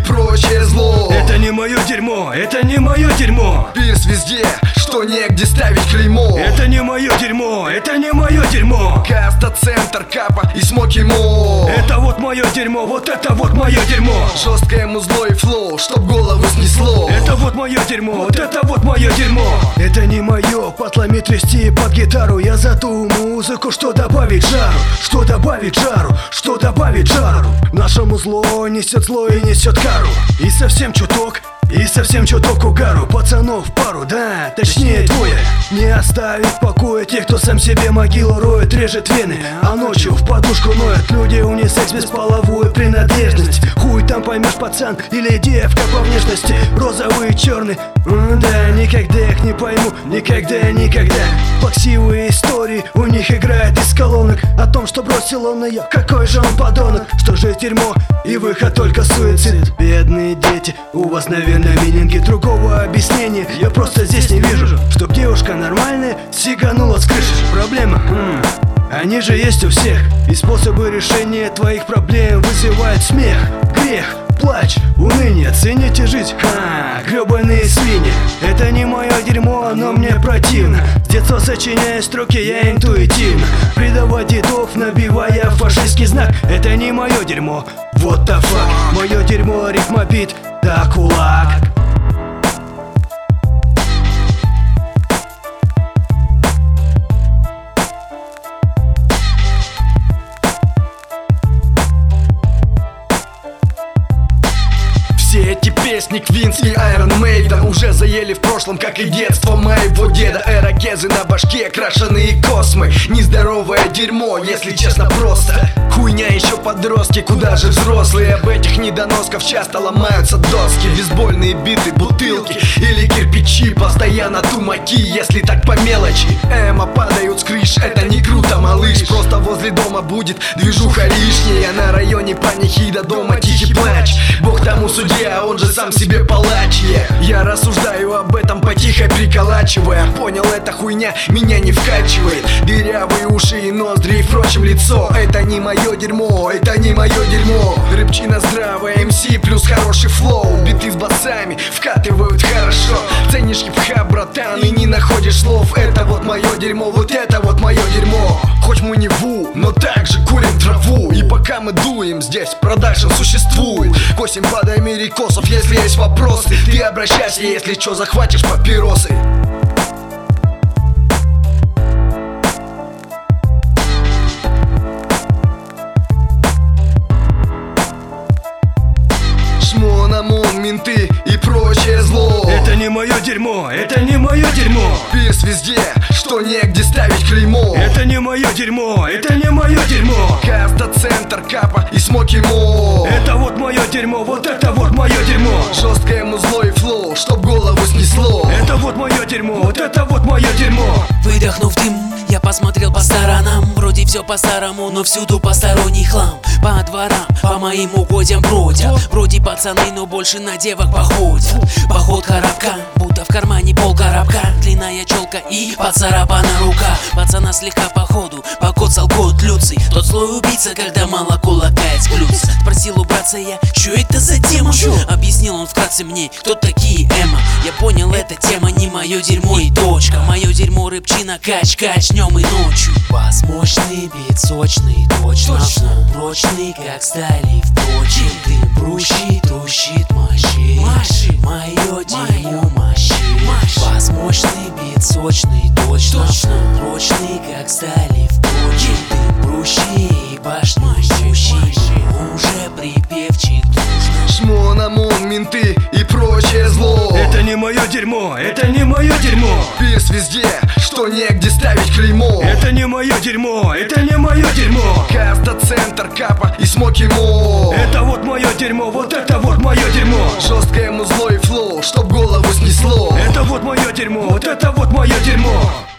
прочее зло. Это не мое дерьмо, это не мое дерьмо. Пирс везде, что негде ставить клеймо. Это не мое дерьмо, это не мое дерьмо. Каста, центр, капа и смоки мо. Это вот мое дерьмо, вот это вот мое дерьмо. Жесткое музло и флоу, чтоб голову снесло. Это вот мое дерьмо, вот это вот мое дерьмо. Это не мое, подломи трясти под гитару. Я за ту музыку, что добавит жару, что добавит жару, что добавит жару. Нашему зло несет зло и несет кару. И совсем чуток угару. Пацанов пару, да, точнее двое. Не оставить в покое тех, кто сам себе могилу роет, режет вены, а ночью в подушку ноет. Люди унисекс, бесполовую принадлежность. Хуй там поймешь, пацан или девка по внешности. Розовый и черный, да, никогда их не пойму, никогда. Плаксивые истории у них играют из колонок о том, что бросил он ее, какой же он подонок. Что же дерьмо, и выход только суицид. Бедные дети, у вас, наверное, менингит. Другого объяснения я просто здесь не вижу. Чтоб девушка нормальная сиганула с крыши. Проблема, они же есть у всех. И способы решения твоих проблем вызывают смех, грех, плач, уныние. Цените жизнь, гребаные свиньи. Это не мое дерьмо, оно мне противно. С детства сочиняя строки я интуитивно, предавать дедов, набивая фашистский знак. Это не мое дерьмо, what the fuck. Мое дерьмо рифмобит, да кулак. Все эти песни Квинс и Айрон Мейден уже заели в прошлом, как и детство моего деда. Эрокезы на башке, крашеные космы. Нездоровое дерьмо, если честно, просто хуйня еще подростки, куда же взрослые? Об этих недоносков часто ломаются доски. Бейсбольные биты, бутылки или кирпичи, постоянно тумаки, если так по мелочи. Эмо падают с крыш, это не круто, малыш. Просто возле дома будет движуха лишняя. На районе панихида, дома тихий плач. Бог тому судья, он же сам себе палач. Я рассуждаю об этом потихо приколачивая. Понял, эта хуйня меня не вкачивает. Дырявые уши и ноздри и впрочем лицо. Это не мое дерьмо, это не мое дерьмо. Рыбчина здравая, МС плюс хороший флоу. Биты с басами вкатывают хорошо. Ценишь хип-хап, братан, и не находишь слов. Это вот мое дерьмо, вот это вот мое дерьмо. Хоть мы не ву, но также курим траву. И пока мы дуем, здесь продакшн существует. Косим под америкосов, если есть вопросы. Ты обращайся, если чё, захватишь папиросы. Шмон, ОМОН, менты и прочее зло. Это не мое дерьмо, это не мое дерьмо. Пирс везде, что негде ставить клеймо. Это не мое дерьмо, это не мое дерьмо. Каста, центр, капа и смоки мо. Это вот мое дерьмо, вот это вот мое дерьмо. Жесткое музло и флоу, чтоб голову снесло. Это вот мое дерьмо, вот это вот мое дерьмо. Выдохнув дым, я посмотрел по сторонам. Вроде все по-старому, но всюду посторонний хлам. По дворам, по моим угодьям бродят. Вроде пацаны, но больше на девок походят. Поход коробка, будто в кармане пол коробка. Длинная челка и поцарапана рука. Пацана слегка по ходу покоцал кот Люций. Тот злой убийца, когда молоко лакает с плюса. Спросил у братца я, чё это за тема? Объяснил он вкратце мне, кто такие Эмо. Я понял, эта тема не мое дерьмо и точка. Мое дерьмо рыбчина, кач-кач днем и ночью. Бас мощный, бит сочный, точно прочный, как стали впрочем. Дым трущит мощи. Мое дерьмо мощи. Бас мощный, бит сочный, точно прочный, как стали впрочем. Дым и башни мощи. Уже припевчик дружно. Шмон, ОМОН, менты и прочее зло. Это не мое дерьмо, это не мое дерьмо. Пирс везде, что негде ставить клеймо. Это не мое дерьмо, это не мое дерьмо. Каста, центр, капа и смоки мо. Это вот мое дерьмо, вот это вот мое дерьмо. Жесткое музло и флоу, чтоб голову снесло. Это вот мое дерьмо, вот это вот мое дерьмо.